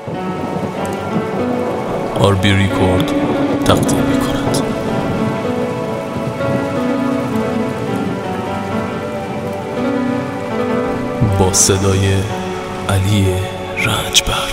آربی ریکورد تقدیم می‌کند. با صدای علی رنجبر.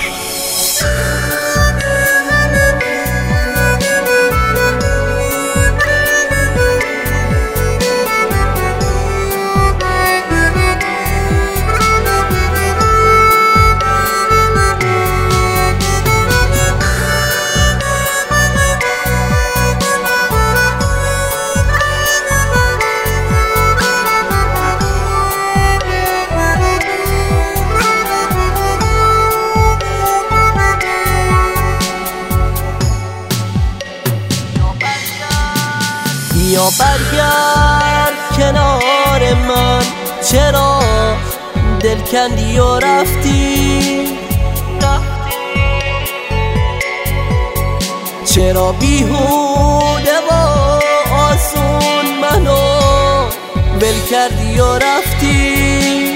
یا برگرد کنار من، چرا دل کندی و رفتی؟ چرا بیهوده و آسون منو ول کردی و رفتی؟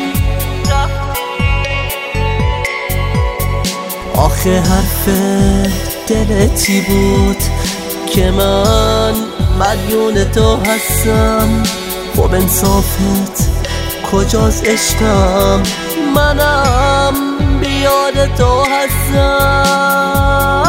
آخه حرف دلتی بود که من مدیون تو هستم. خب انصافت کجاست عشقم؟ منم بیاد تو هستم.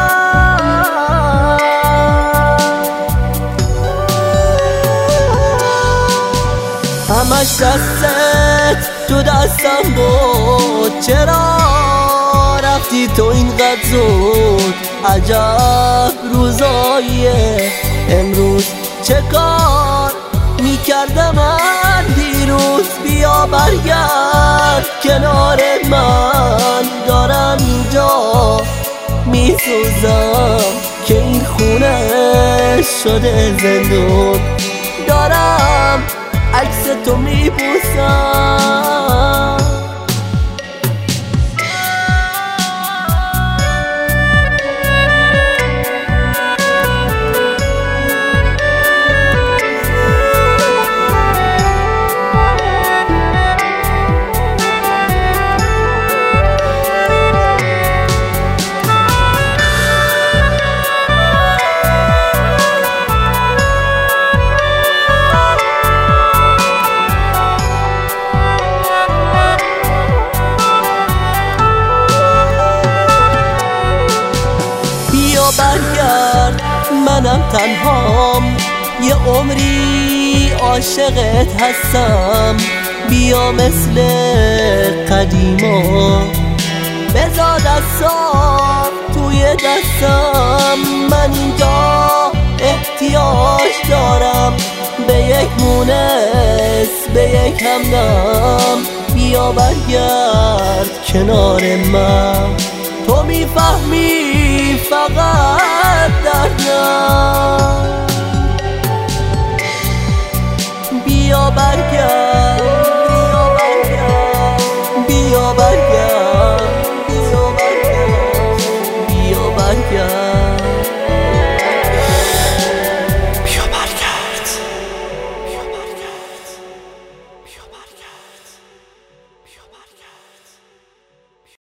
همش دستت تو دستم بود، چرا رفتی تو اینقدر زود؟ عجب روزاییه امروز، چه کار میکردم من دیروز؟ بیا برگرد کنار من، دارم اینجا میسوزم که این خونه شده زندون. دارم عکس تو میبوسم. برگرد منم تنهام، یه عمری عاشقت هستم. بیا مثل قدیما بذار دستام توی دستم. من اینجا احتیاج دارم به یک مونس، به یک همدم. بیا برگرد کنار من، تو میفهمی فقط دردم.